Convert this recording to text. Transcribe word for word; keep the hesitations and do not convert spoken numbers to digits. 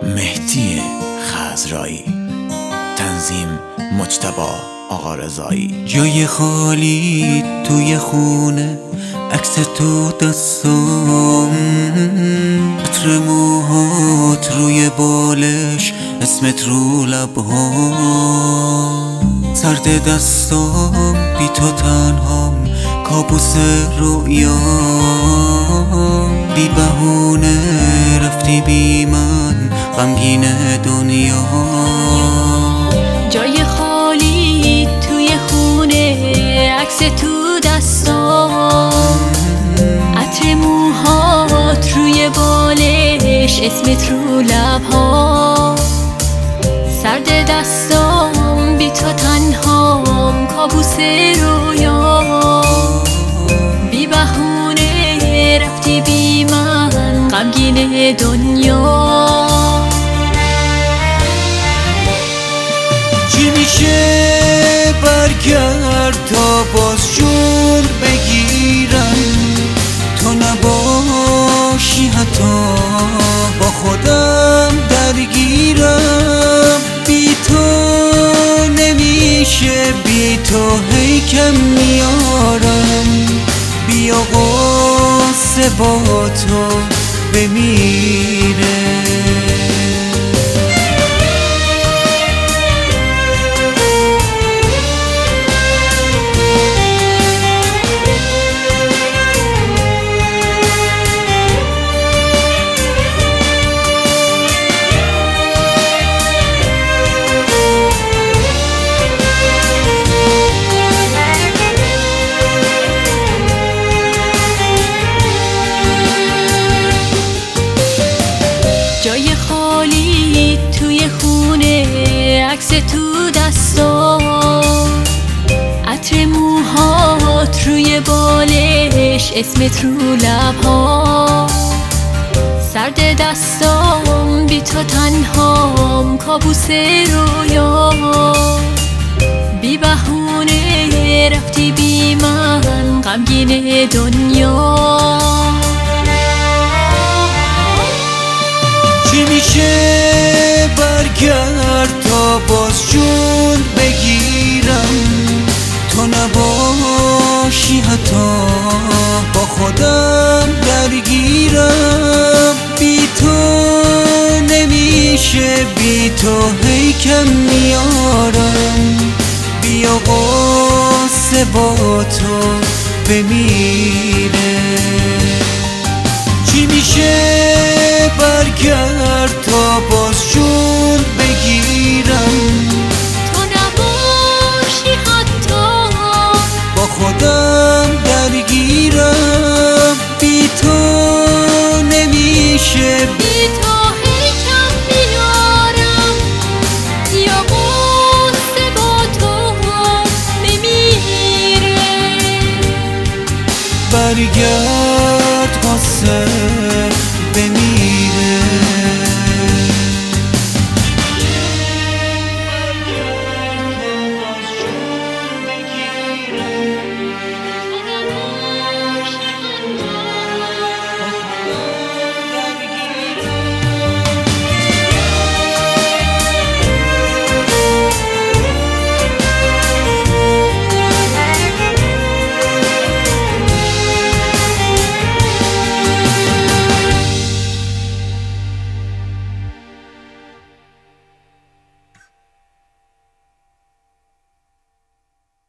مهدی خضرایی، تنظیم مجتبی آقا رضایی. جای خالی توی خونه، عکس تو دستام، عطر موهات روی بالش، اسمت رو لبهام، سرد دستام بی تو تنهام، کابوس رویام، بی بهونه رفتی بی من، غمگین دنیا. جای خالی توی خونه، عکس تو دستام، عطر موهات روی بالش، اسمت رو لبها، سرد دستام بی تو تنهام، کابوس رویا، بی بهونه رفتی بی من، غمگین دنیا. چی میشه برگرد تا باز جون بگیرم، تو نباشی حتی با خودم درگیرم، بی تو نمیشه، بی تو هی کم میارم، بیا قصه با تو بمیره. جای خالی توی خونه، عکس تو دستام، عطر موهات روی بالش، اسمت رو لبها، سرد دستام بی تو تنهام، کابوس رویا، بی بهونه رفتی بی من، غمگین دنیا. چی میشه برگرد تا باز جون بگیرم، تو نباشی حتی با خودم درگیرم، بی تو نمیشه، بی تو هی کم میارم، بیا قصه با تو بمیره. چی میشه برگرد تا باز جون بگیرم، تو نباشی حتی با خودم درگیرم، بی تو نمیشه، بی تو هی کم میارم، یا قصه با تو بمیره. برگرد قصه بمیره.